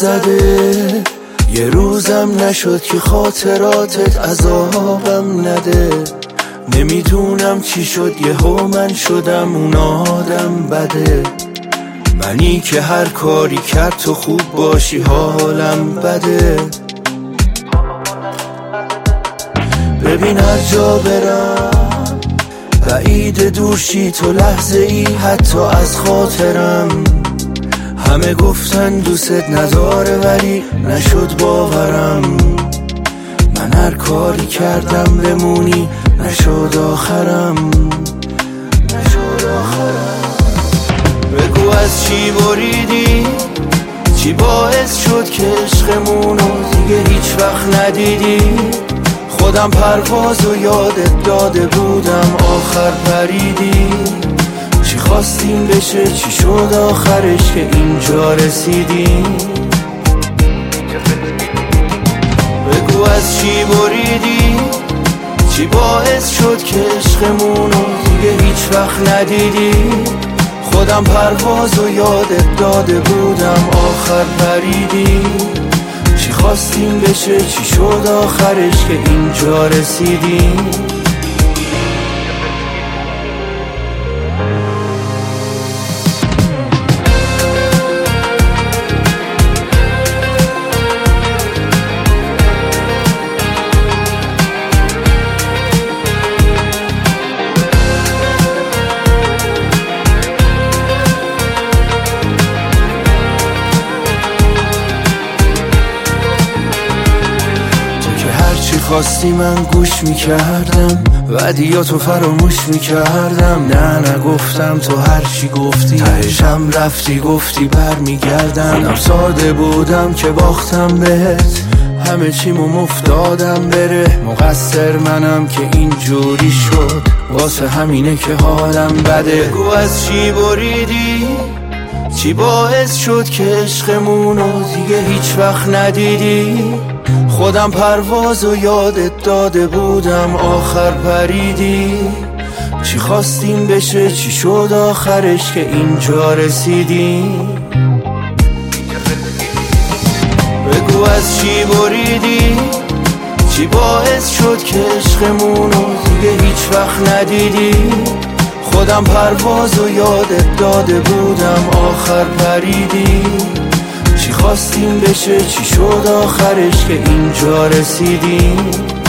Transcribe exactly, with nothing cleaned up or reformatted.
نزده، یه روزم نشد که خاطراتت عذابم نده. نمیدونم چی شد یهو من شدم اون آدم بده. منی که هر کاری کرد تو خوب باشی حالم بده. ببین هر جا برم بعید دورشی تو لحظه ای حتی از خاطرم. همه گفتن دوست نداره ولی نشد باورم. من هر کاری کردم بمونی نشد آخرم، نشد آخرم. بگو از چی بریدی، چی باعث شد که عشقمونو دیگه هیچ وقت ندیدی. خودم پروازو یادت داده بودم آخر پریدی. چی خواستیم بشه چی شد آخرش که اینجا رسیدی. بگو از چی بریدی، چی باعث شد که عشقمونو دیگه هیچ وقت ندیدی. خودم پروازو یادت داده بودم آخر پریدی. چی خواستیم بشه چی شد آخرش که اینجا رسیدی. خواستی من گوش میکردم، ودیاتو فراموش میکردم. نه نگفتم تو هر چی گفتی تهشم رفتی گفتی بر میگردم. منم ساده بودم که باختم بهت، همه چیمو مفتادم بره. مقصر منم که اینجوری شد، واسه همینه که حالم بده. بگو از چی بریدی، چی باعث شد که عشقمونو دیگه هیچ وقت ندیدی. خودم پروازو یادت داده بودم آخر پریدی. چی خواستیم بشه چی شد آخرش که اینجا رسیدی. بگو از چی بریدی، چی باعث شد که عشقمونو دیگه هیچ وقت ندیدی. خودم پروازو یادت داده بودم آخر پریدی. چی خواستیم بشه چی شد آخرش که اینجا رسیدیم.